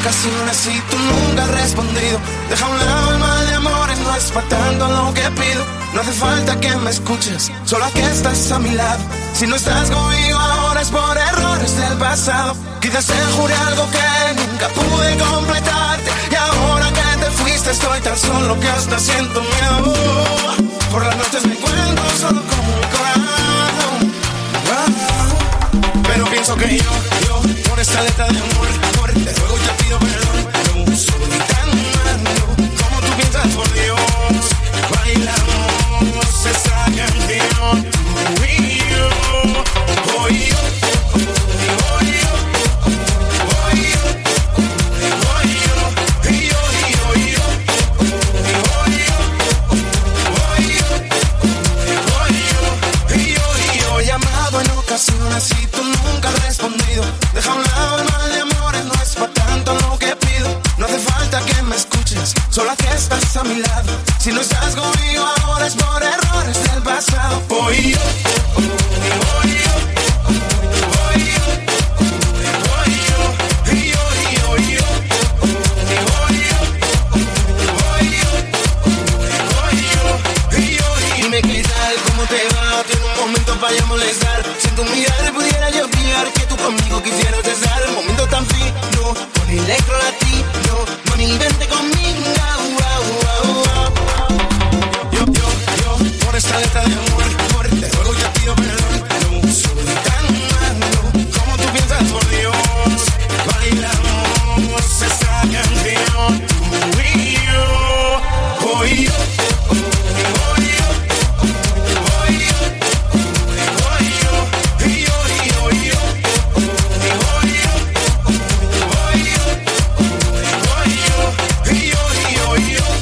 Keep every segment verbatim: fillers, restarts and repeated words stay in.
ocasiones y tú nunca has respondido. Deja a un lado el mal de amores, no es pa' tanto lo que pido. No hace falta que me escuches, solo que estás a mi lado. Si no estás conmigo ahora es por errores del pasado. Quizás te juré algo que nunca pude completarte, y ahora que te fuiste estoy tan solo que hasta siento miedo. Por las noches me encuentro solo con mi corazón. Pero pienso que yo, yo, por esta letra de amor, amor, te ruego y te pido perdón. No soy tan malo como tú piensas, por Dios. Bailamos esta canción, tú y yo. Hoy yo, hoy yo, hoy yo, hoy yo, y yo, y yo, y yo, hoy yo, hoy yo, hoy yo, y yo, y yo. He llamado en ocasiones y tú nunca has respondido. Deja a un lado el mal de amores, no es pa' tanto lo que pido. No hace falta que me escuches, solo que estás a mi lado. Si no estás conmigo ahora es por errores del pasado. Hoy yo, hoy yo, hoy yo, hoy yo, y yo, y yo, y yo, hoy yo, hoy yo, hoy yo, y yo. Dime qué tal, cómo te va, tiene un momento para ya molestar. Sin tu mirar pudiera yo pillar que tú conmigo quisieras estar. Un momento tan fino, con electro latino, no ni vente conmigo. Yo, yo, yo, por esta letra de amor, amor, te ruego y te pido perdón. No soy tan malo como tú piensas, por Dios. Bailamos esta canción, tú y yo. Hoy yo, hoy yo, hoy yo, hoy yo, y yo, y yo, y yo, hoy yo, hoy yo, hoy yo, y yo, y yo, y yo.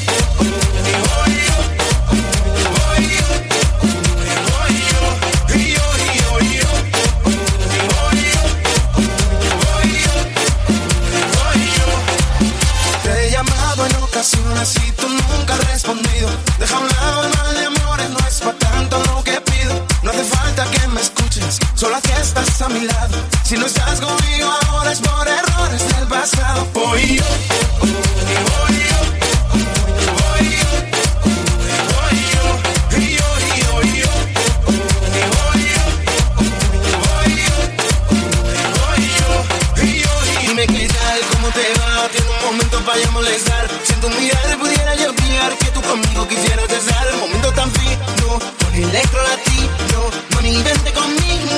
Y tú nunca has respondido. Deja a un lado el mal de amores, no es pa' tanto lo que pido. No hace falta que me escuches, solo que estás a mi lado. Si no estás conmigo ahora es por errores del pasado. Hoy yo, hoy yo, hoy yo, hoy yo, y yo, y yo, y yo, hoy yo, hoy yo, hoy yo, y yo. Dime qué tal, cómo te va, tiene un momento para ya molestar. Sin tu mirar pudiera yo pillar que tú conmigo quisieras estar. Un momento tan fino, con electro latino, no ni vente conmigo.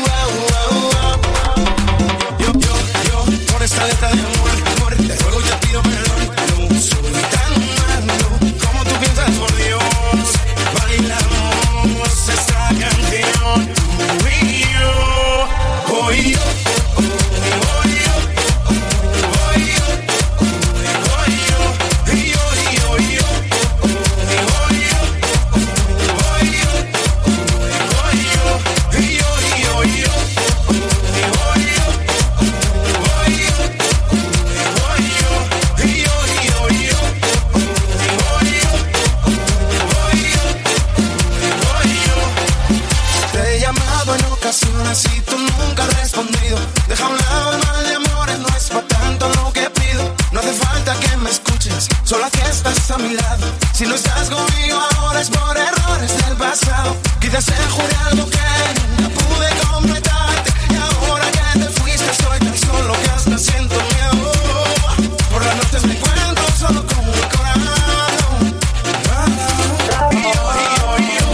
Yo, yo, yo, por esta letra de amor, amor, te ruego y te pido perdón. No soy tan malo como tú piensas, por Dios. Bailamos esta canción, tú y yo. Hoy yo, hoy yo, hoy yo, hoy yo, y yo, y yo, y yo, hoy yo, hoy yo, hoy yo, y yo, y yo, y yo, hoy yo, hoy yo, hoy yo, y yo, y yo, y yo, hoy yo, hoy yo, hoy yo. Te he llamado en ocasiones y tú nunca has respondido. Deja a un lado el mal de amores, no es pa' tanto lo que pido. No hace falta que me escuches, solo que estás a mi lado. Si no estás conmigo ahora es por errores del pasado. Quizás te juré algo que nunca pude completarte, y ahora que te fuiste estoy tan solo que hasta siento miedo. Por las noches me encuentro solo con mi corazón. Y yo, y yo, y yo,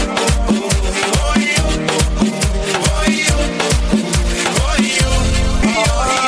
hoy yo, hoy yo, hoy yo, y yo, y yo.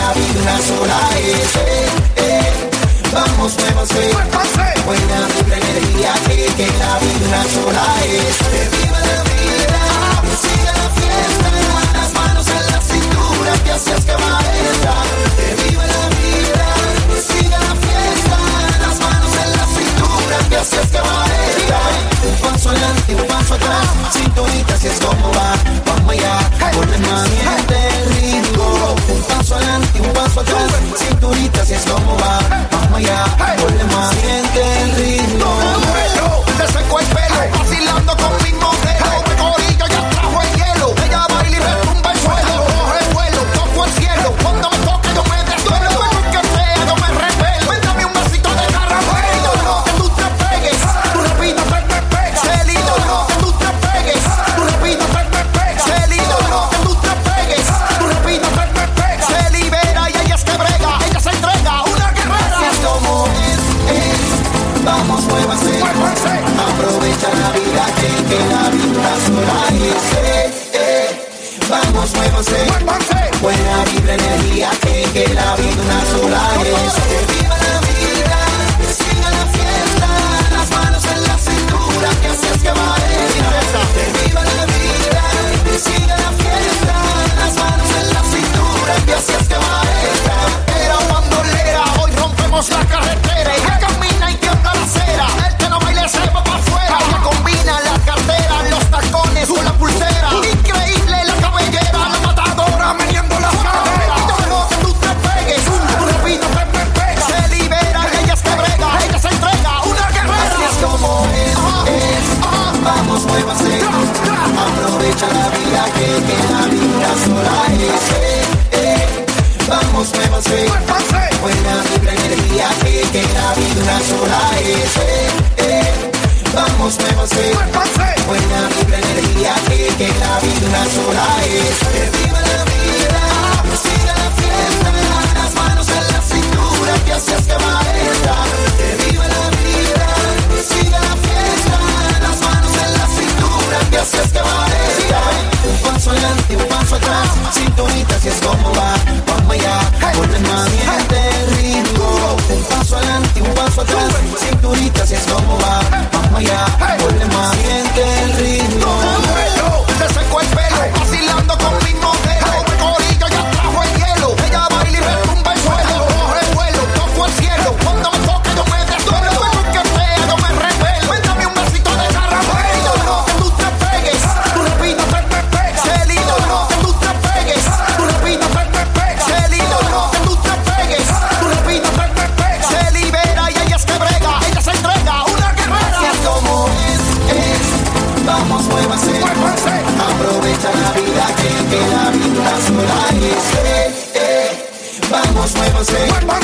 la vida una sola es. Eh, eh, vamos, muévanse, buena vibra, energía, que, que la vida una sola es. Que viva la vida, siga la fiesta, las manos en la cintura, que así es que va esta. Que viva la vida, siga la fiesta, las manos en la cintura, que así es que va esta. Un paso adelante, un paso atrás, cinturita, así es como va. Vamos allá, ponle maniente el ritmo. Un paso adelante, un paso atrás, cinturita, así es como va. Vamos allá, ponle maniente el ritmo. Te seco el pelo, vacilando con mi modelo. Me corillo, ya trajo el hielo. Ella baila y retumba el suelo. Coge el vuelo, toco el cielo. Cuando me toque yo me desvelo. Que sea, yo me revelo. Dame un vasito de caramelo. Que tú te pegues, tú repito, te me pegas. Celito, que tú te pegues, tú repito, te me pegas. Celito, que tú te pegues, tú repito, te me pegas. Se libera y ella es que brega, ella se entrega, una guerrera. Así es como es, es. Vamos, muévanse, aprovecha la vida, que, que la vida sola es. Eh, eh. Vamos, muévanse, buena vibra, energía, que, que la vida una sola es. Que viva la vida, que siga la fiesta, las manos en la cintura, que así es que va esta. Que viva la vida, que siga la fiesta, las manos en la cintura, que así es que va esta. Era bandolera, hoy rompemos la carretera. Ella camina y tiembla la acera. El que no baile se va para afuera. Ella combina la cartera, los tacones con la pulsera. Increíble la cabellera, la matadora meneando las caderas. Yo que tú te pegues, tú repito, te me pegas. Se libera, ella es que brega, ella se entrega, una guerrera. Así es como es, es. Vamos, muévase, aprovecha la vida, que, que la vida sola es. Eh, eh. Vamos, muévase, buena vibra, energía, que, que la vida una sola es. Eh, eh. Vamos, muévase, buena vibra, energía, que, que la vida una sola es. Que viva la vida, siga la fiesta, las manos en la cintura, que así es que va esta. Que viva la vida, siga la fiesta, las manos en la cintura, que así es que va esta. Un paso adelante, un paso atrás, cinturita, así es como va. Vamos allá, ponle maniente el ritmo. Un paso adelante, un paso atrás, cinturita, así es como va. Vamos allá, ponle maniente el ritmo. Te seco el pelo, vacilando con mi modelo. Me corillo, ya trajo el hielo. Ella baila y retumba el suelo. Coge el vuelo, toco el cielo. Cuando me toque yo me desvelo. Que sea, yo me revelo. Dame un vasito de caramelo. Que tú te pegues, tú repito, te me pegas. Celito, que tú te pegues, tú repito, te me pegas. Celito, que tú te pegues, tú repito, te me pegas. Se libera y ella es que brega, ella se entrega, una guerrera. Así es como es, es. Vamos, muévanse, aprovecha la vida, que, que la vida sola es. Eh, eh. Vamos, muévanse,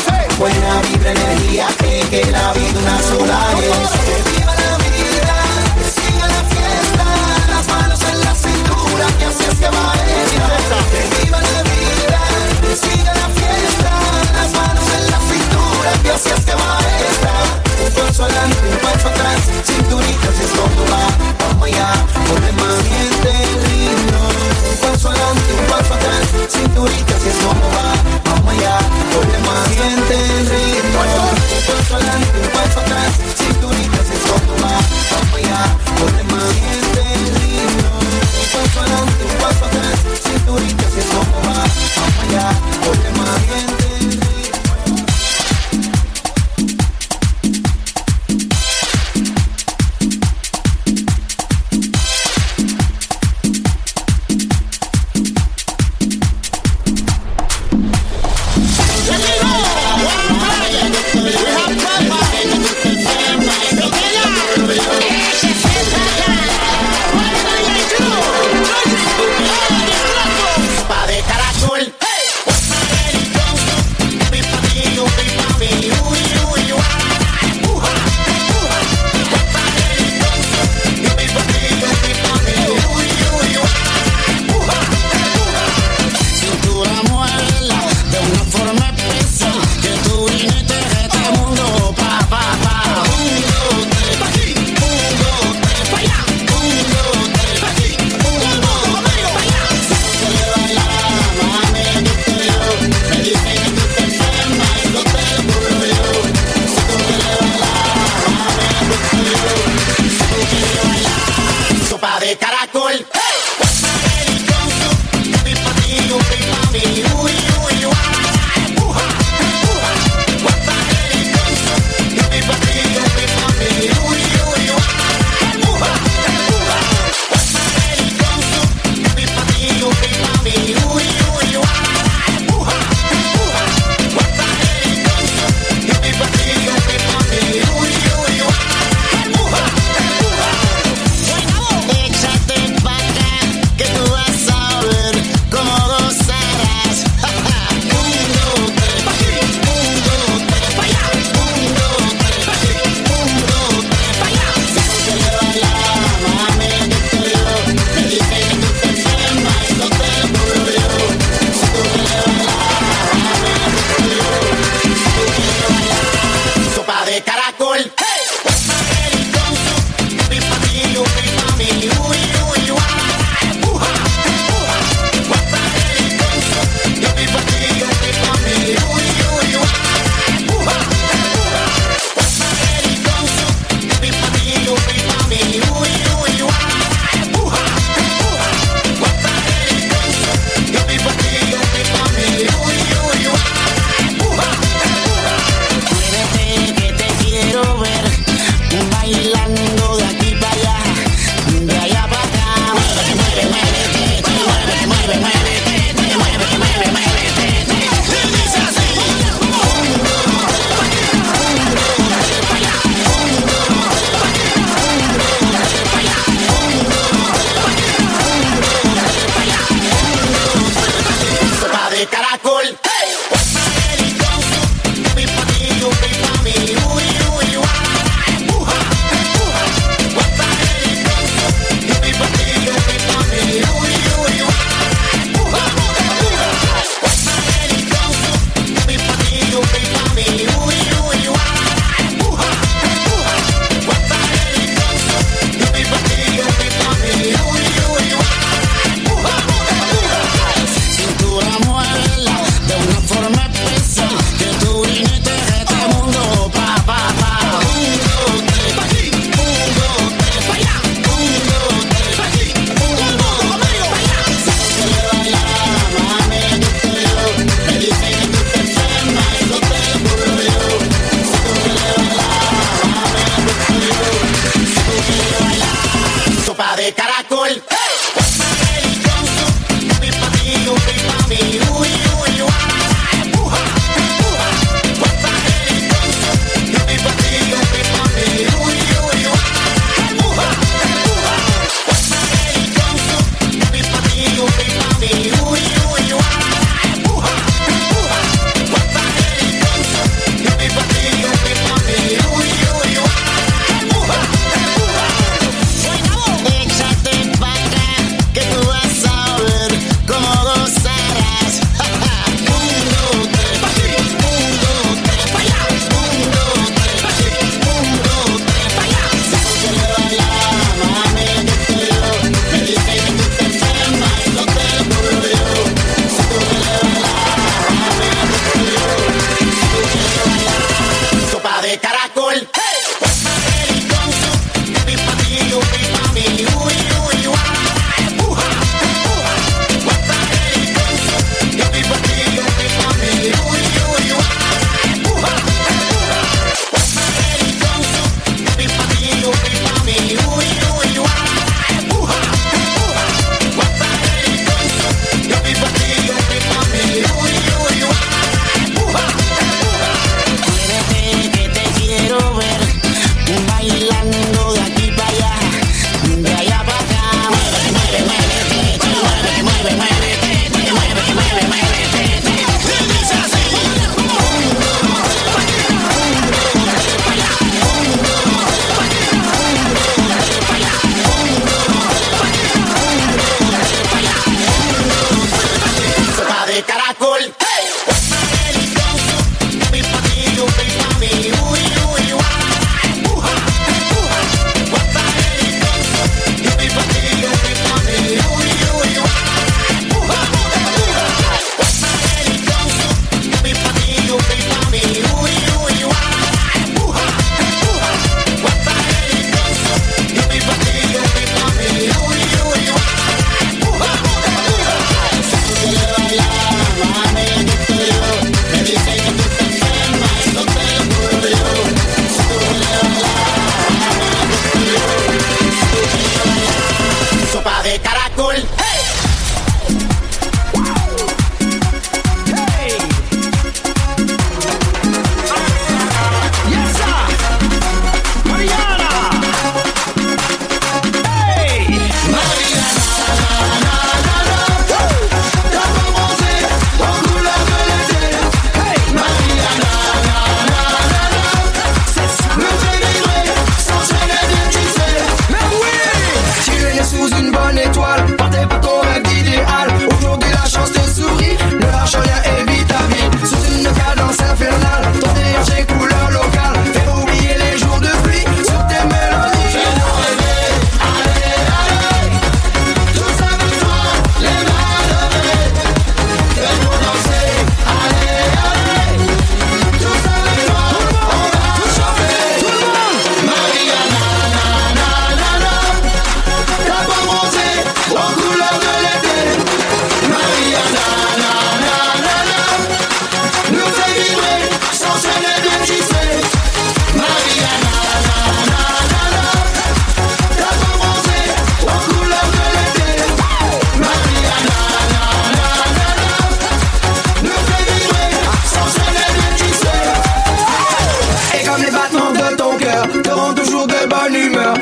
buena vibra, energía, que, que la vida una sola es. Que viva la vida, que siga la fiesta, las manos en la cintura, que así es que va esta. Que viva la vida, que siga la fiesta, las manos en la cintura, que así es que va esta. Un paso adelante, un paso atrás, cinturita, así es como va. Vamos allá, ponle maniente el ritmo. Un paso adelante, un paso atrás, cinturita, así es como va. Vamos allá, ponle maniente el ritmo. Un paso adelante, un paso atrás, cinturita, así es como va. Vamos allá, ponle maniente el ritmo. Un paso adelante, un paso atrás, cinturita, así es como va. Vamos allá, ponle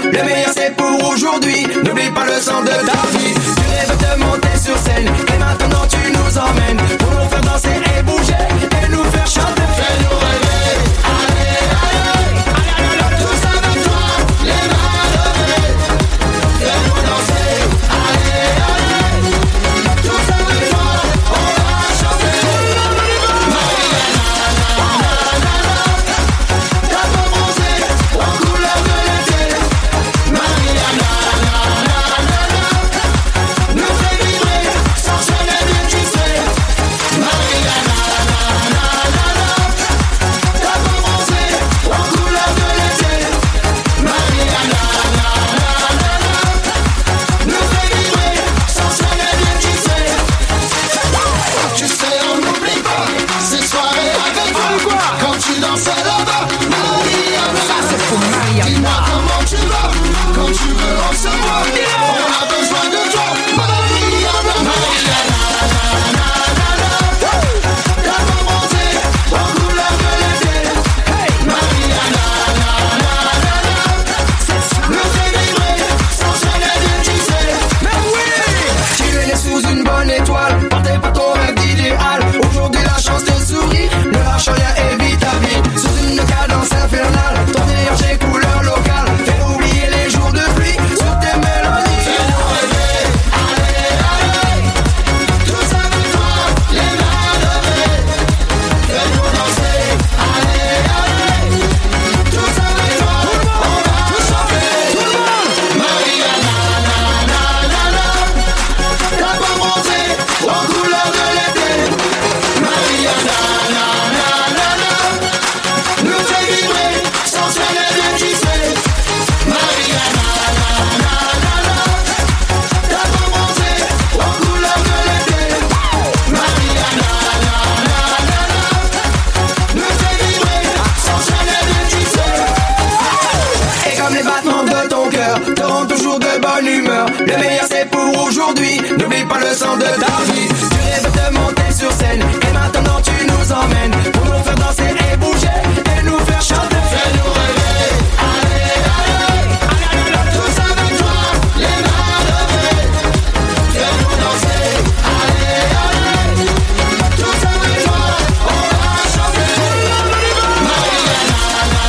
Le meilleur c'est pour aujourd'hui. N'oublie pas le sang de ta vie. Tu rêves de monter sur scène et maintenant tu nous emmènes pour nous faire danser et bouger et nous faire chanter. Fais-nous rêver. Allez, allez, allez, allez, tous avec toi, les mains levées. Fais-nous danser. Allez, allez, tous avec toi, on va chanter. Mariana, ta peau bronzée en couleur de l'été. Mariana, nous fait vibrer, sensuelle et bien tu sais. Mariana, ta peau bronzée en couleur de l'été. Mariana, nous fait vibrer, sensuelle et bien tu sais. Tu sais, on n'oublie pas ces soirées avec toi. Quand tu dansais là-bas, Mariana, ça c'est pour Mariana. Dis-moi comment tu vas, quand tu veux on se voit. On a besoin de toi, Mariana. Mariana, ta peau bronzée en couleur de l'été. Mariana, nous fait vibrer, sensuelle et bien tu sais. Mais oui, tu es né sous une bonne étoile, porté par ton rêve d'idéal. Aujourd'hui la chance te sourit, ne lâche rien et vis ta vie. Sous une cadence infernale, ton énergie couleur locale. Fais oublier les jours de pluie sur tes mélodies. Fais-nous rêver, allez, allez, tous avec toi, les mains levées. Fais-nous danser, allez, allez, tous avec toi, on va chanter. Mariana, ta peau bronzée en couleur de l'été. Mariana, nous fait vibrer, sensuelle et bien tu sais. Mariana, ta peau bronzée en couleur de l'été. Mariana, nous fait vibrer, sensuelle et bien tu sais. Et comme les battements de ton cœur te rendent toujours de bonne humeur. Le meilleur c'est pour aujourd'hui. N'oublie pas le sang de ta vie. Tu rêves de monter sur scène et maintenant tu nous emmènes pour nous faire danser et bouger et nous faire chanter. Fais-nous rêver. Allez, allez, allez, allez, tous avec toi, les mains levées. Fais-nous danser. Allez, allez, tous avec toi, on va chanter. Mariana,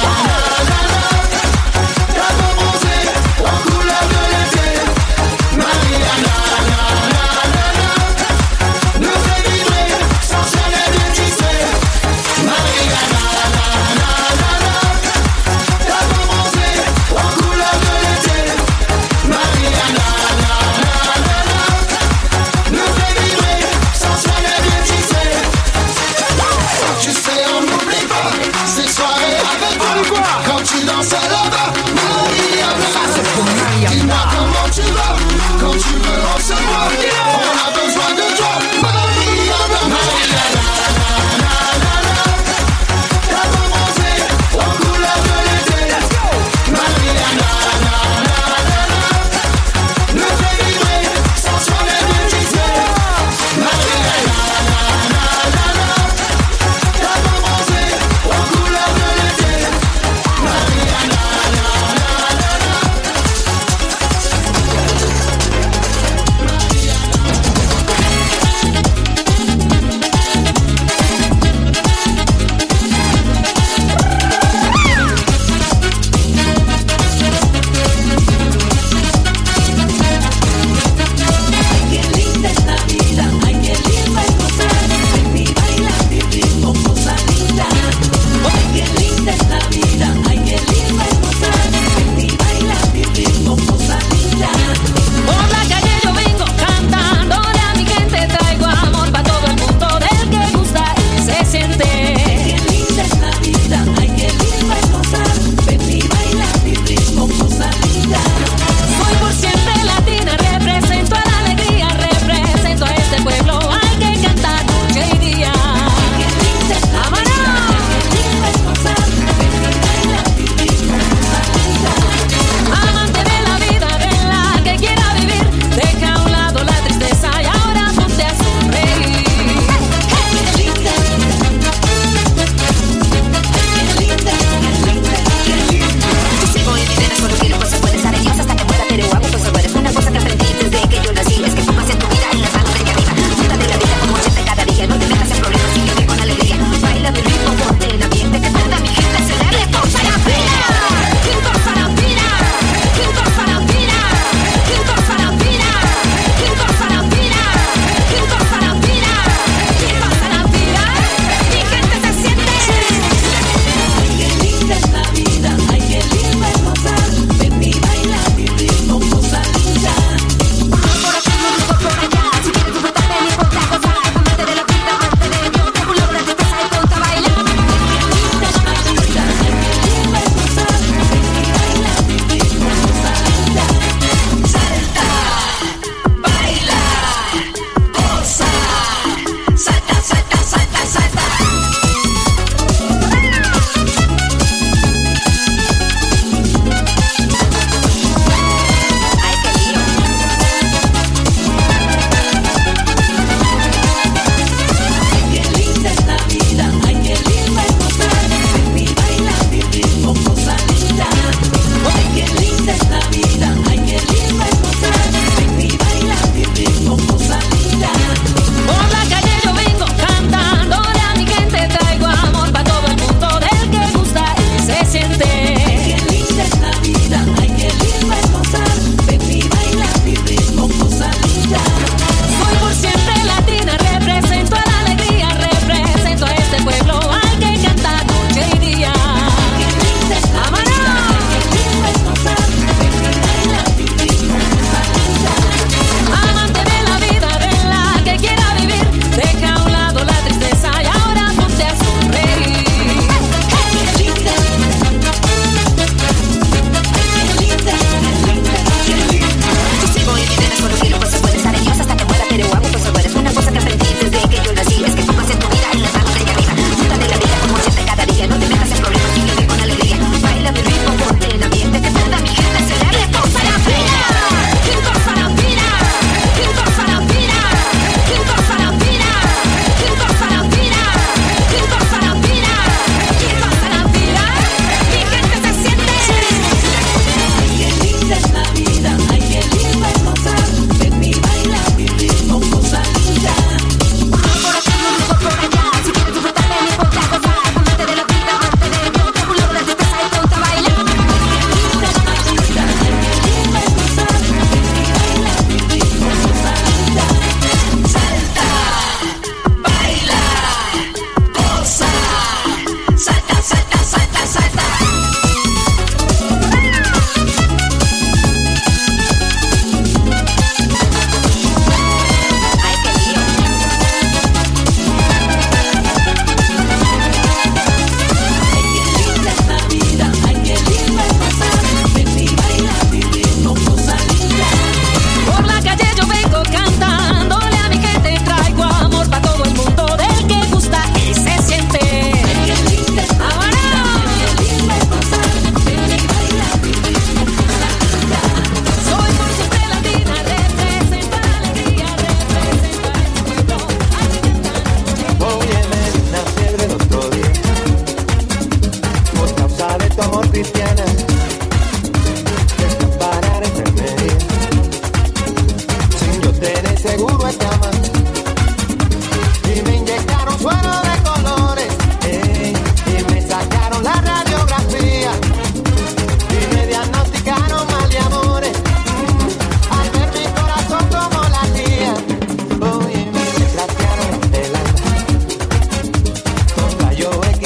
ta peau bronzée en couleur de l'été. Mariana, nous fait vibrer, sensuelle et bien tu sais.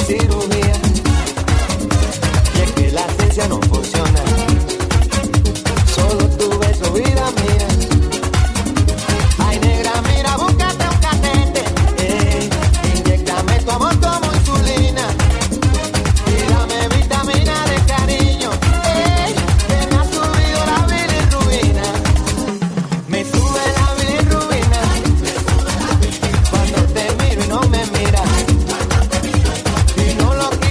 cirugía. Y es que la ciencia no funciona. Solo tu beso, vida mía. Ay, negra, mira, búscate un catete. Eh, inyéctame tu amor como insulina. Y dame vitamina de cariño. Eh, que me ha subido la bilirrubina. Me sube la bilirrubina. Cuando te miro y no me miras. Y no lo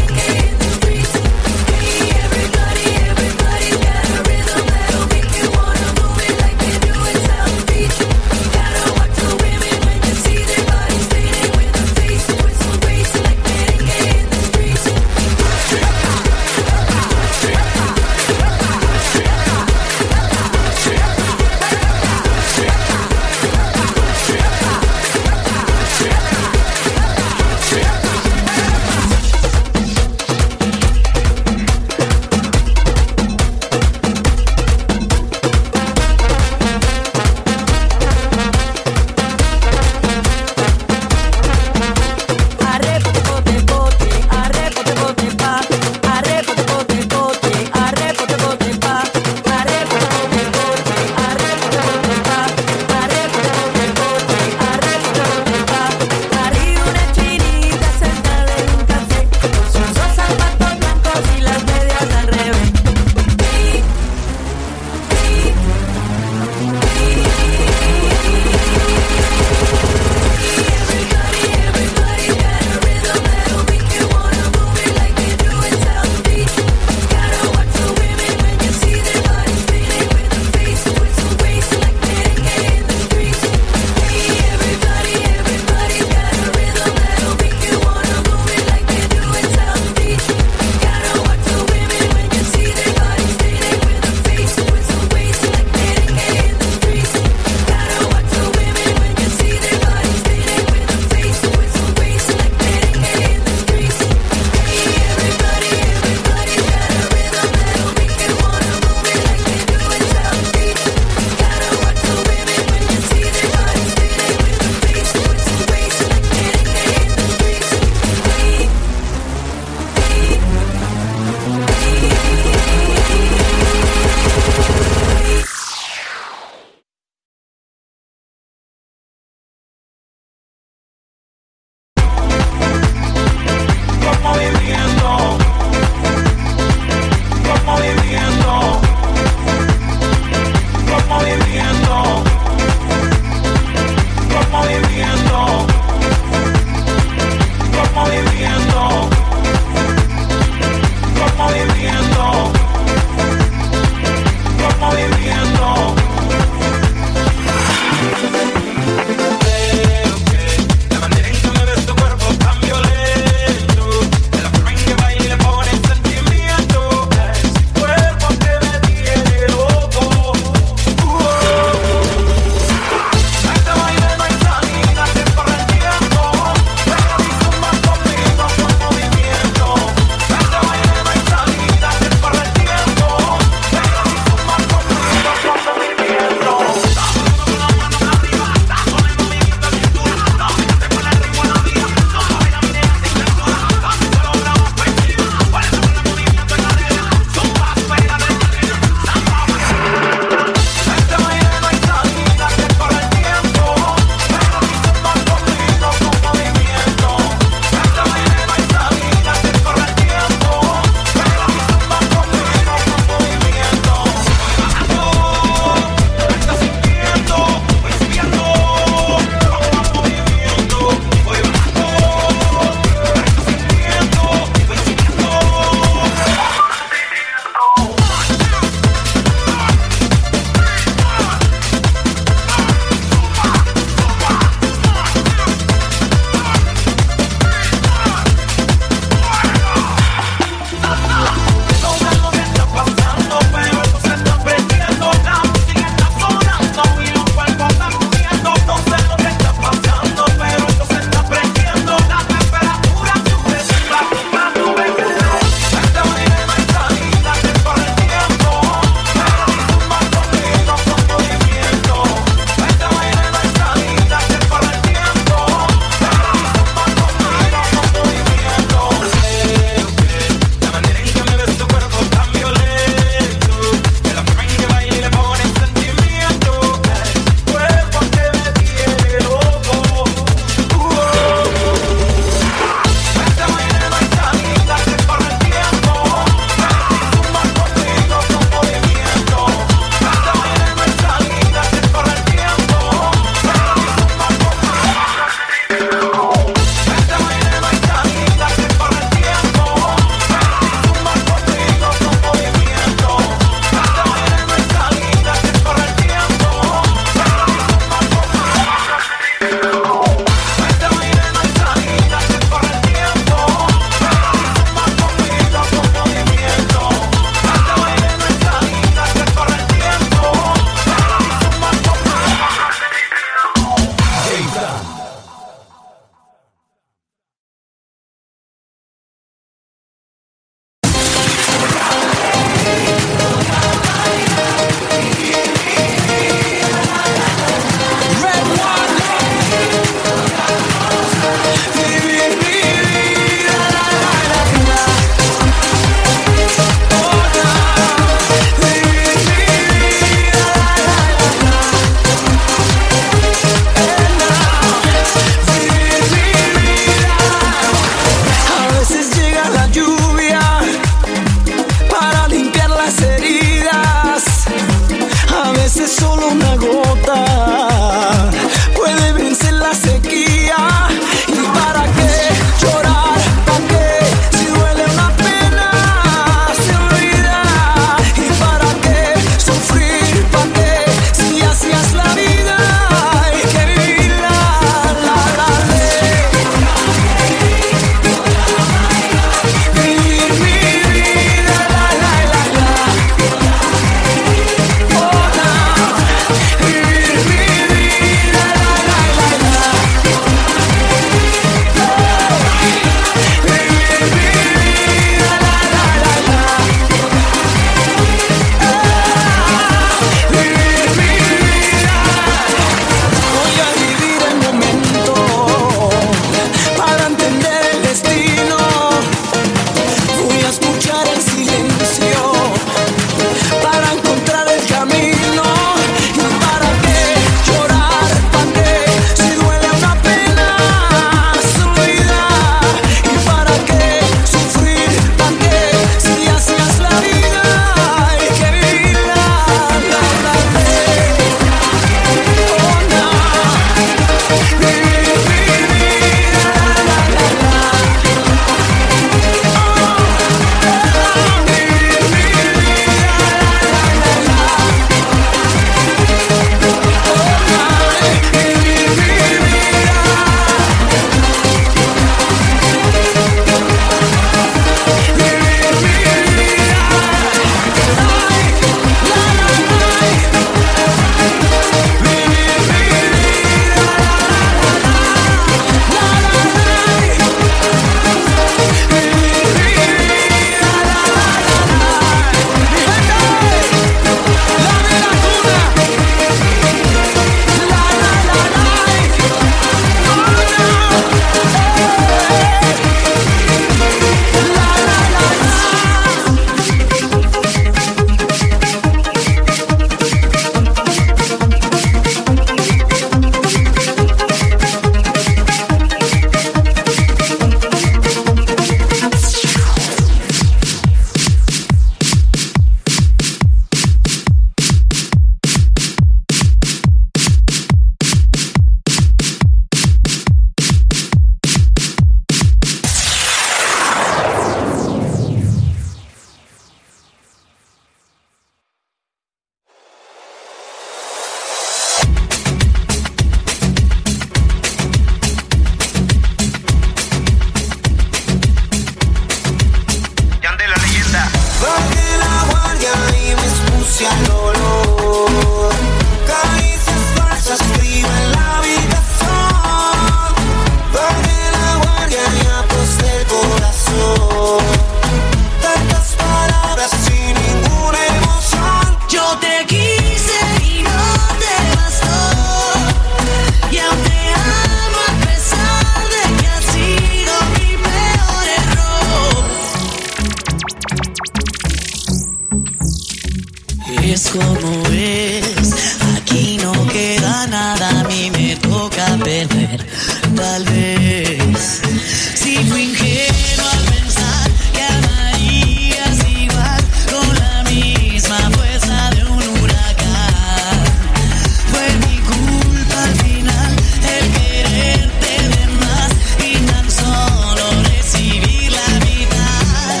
querer. Tal vez si fui ingenuo al pensar que amarías igual con la misma fuerza de un huracán. Fue mi culpa al final el quererte de más y tan solo recibir la mitad.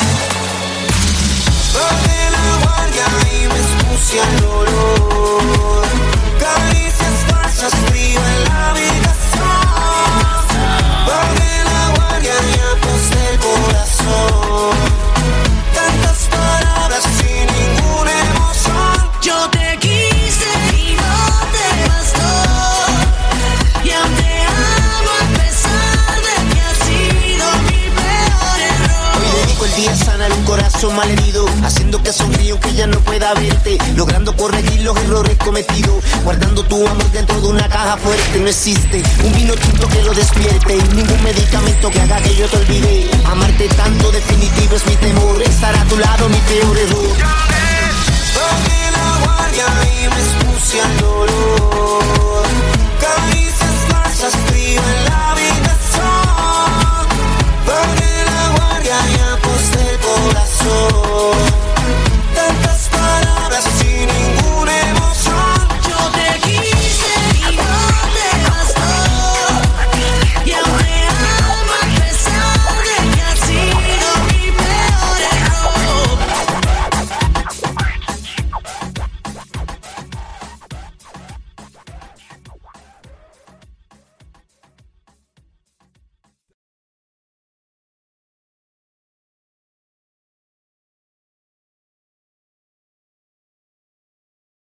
Bajé la guardia y me expuse al dolor. Caricias falsas, frío en la habitación. Bajé la guardia y aposté el corazón. Tantas palabras sin ninguna emoción. Yo te quise y no te bastó. Y aún te amo a pesar de que ha sido mi peor error. Hoy dedico el día a sanar un corazón malherido, haciendo que sonríe aunque ya no pueda verte, logrando corregir los errores cometidos, guardando tu amor dentro de una caja fuerte. No existe un vino tinto que lo despierte y ningún medicamento que haga que yo te olvide. Amarte tanto definitivo es mi temor, estar a tu lado mi peor error. Bajé la guardia y me expuse al dolor.